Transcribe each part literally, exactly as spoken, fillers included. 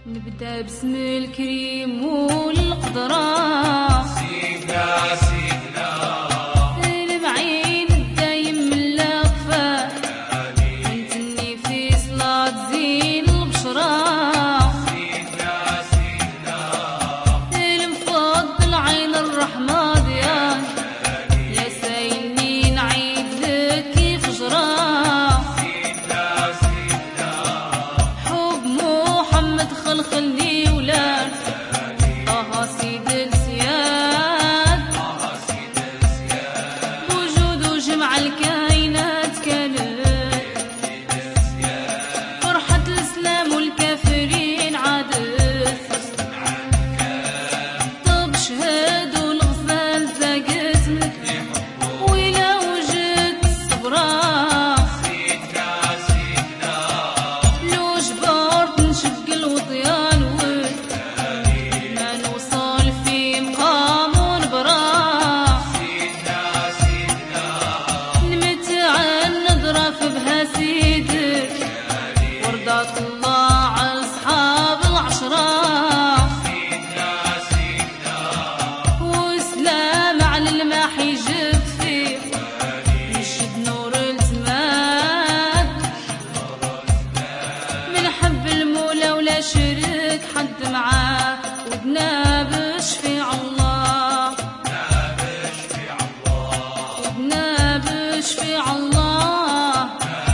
نبدأ باسم الكريم والقدرة سيدنا سيدنا المعين الدايم من الأغفار ونتني في صلاة زين البشرى سيدنا سيدنا المفضل عين الرحمة ضيان يا سايلني نعيد لك كيف جرى سيدنا سيدنا حب محمد خلخلني ولاد طه سيد السياد طه سيد السياد وجوده جمع الكائنات كانت فرحة الإسلام والكافرين عادت طب شهادوا الغزال زاقت منك وإلى وجدت الصبرة سيدنا سيدنا لو جبرت نشق الوطيان ود ما نوصل في مقام ونبرا سيدنا سيدنا نمتع نضرف بها سيدك ورضات الله على أصحاب العشرة سيدنا سيدنا وسلام على الماحي جبت فيه نشد نور الزمان من حب المولى ولا شريك حد معاه ودنا بشفيع الله ودنا بشفيع الله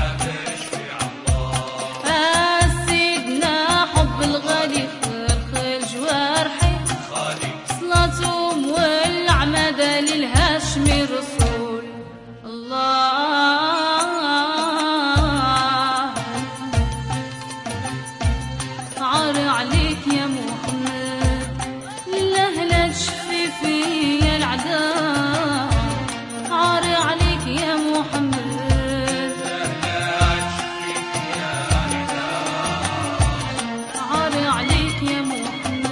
آه سيدنا حب الغالي خلخل جوارحي صلاتهم والعمادة للهاشمي رسول الله عار عليك يا محمد لله لا تشفي فيا العذاب عار عليك يا محمد عار عليك يا محمد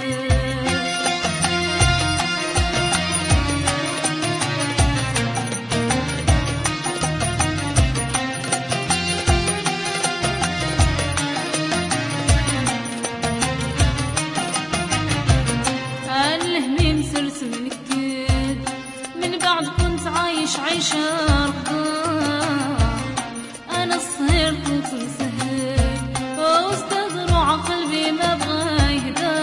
الهميم سرت من جديد من بعد كنت عايش عيشة رغدة أنا صهير كنت مسهل واستغرع قلبي ما بغى يهدى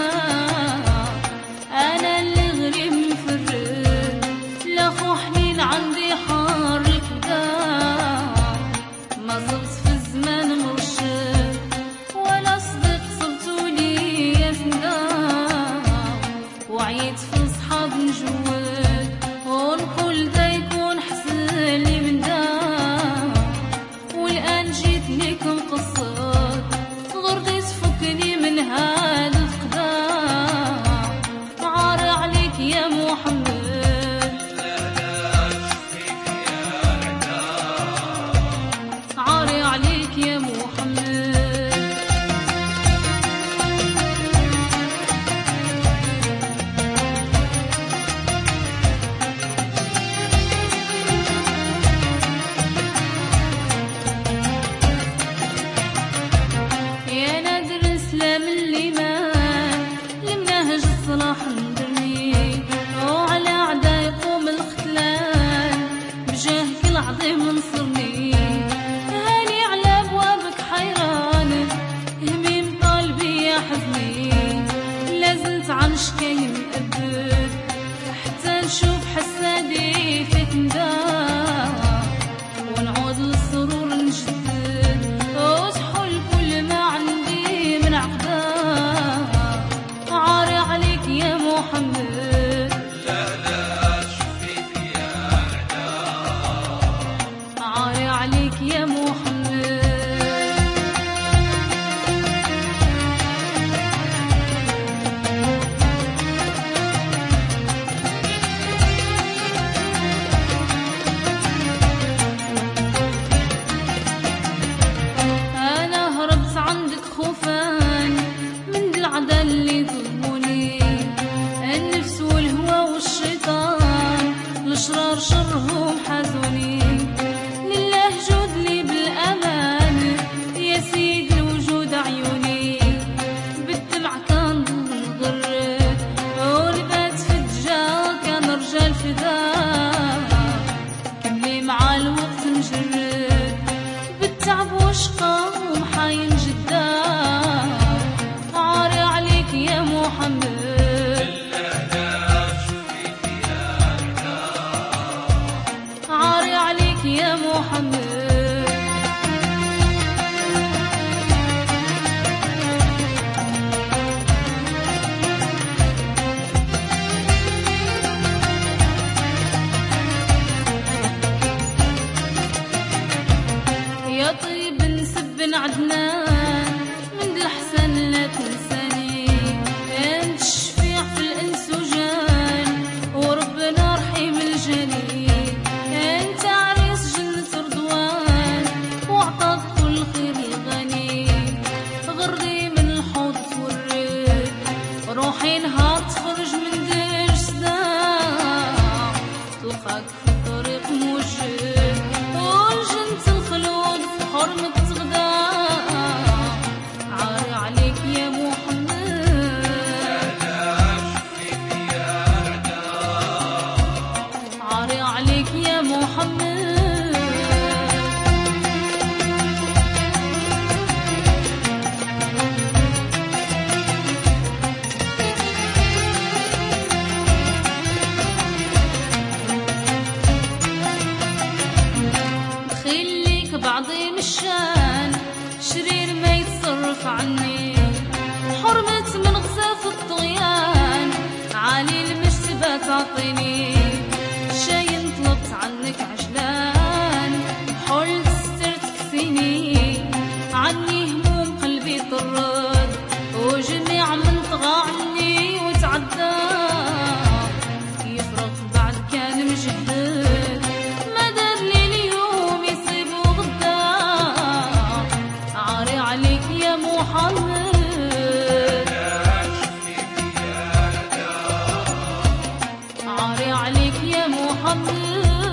أنا اللي غريب مفرد لا خو حنين عندي حار الكدا ما صرت في الزمان مرشد ولا صدق صرتوا لي يا سندان وعيت في صحاب نجود ونقول دا يكون حسن لي من دا والآن جيتني كنقصد غرضي تفكني من هاد الفقدان عار عليك يا محمد عار عليك يا محمد يا نادر اسلام الايمان لمنهج الصلاح ندرني وعلى اعداء يقوم الختلان بجاهك العظيم انصرني هاني على ابوابك حيران هميم قلبي يا حزني لازلت عن شكاي مأبد حتى نشوف حسادي فيك نداء ونعود للسرور نجدد وتحل كل ما عندي من عقدة عاري عليك يا محمد عاري محمد. يا طيب نسب عدنان من الأحسن لا تنساني، أنت الشفيع في الإنس وجان وربنا رحيم الجليل، أنت عريس جنة رضوان وعطاك كل خير الغني، غري من الحوض تورد روحي نهار تخرج من دير صداع، تلقاك في الطريق موجد والجنة الخلود في حرمة غدا، عاري عليك يا محمد، عاري عليك يا محمد. خليك بعظيم الشان شرير ما يتصرف عني، حرمة من غزاف الطغيان عالي المجتبى تعطيني، شاي طلبت عنك عجلان حلت ستر تكفيني، عني هموم قلبي طرد وجميع من طغى عني وتعدى، يفرق بعد كان مجهد ما دار لي اليوم يصيب وغدا، عاري عليك يا محمد، عاري عليك يا محمد.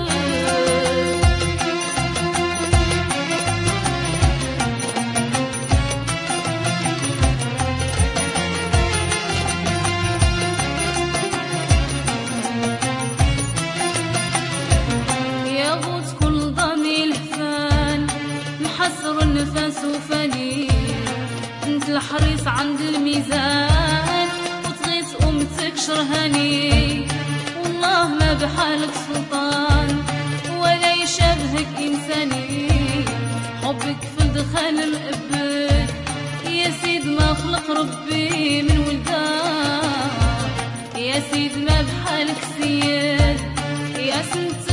ياخد كل ضمي الهفان محسر النفس وفني، انت الحريص عند الميزان وتغيث امتك شرهاني، والله ما بحالك سلطان ولا يشبهك انساني، حبك في الدخان مقبل يا سيد ما خلق ربي من ولدان، يا سيد ما بحالك سيد يا سنت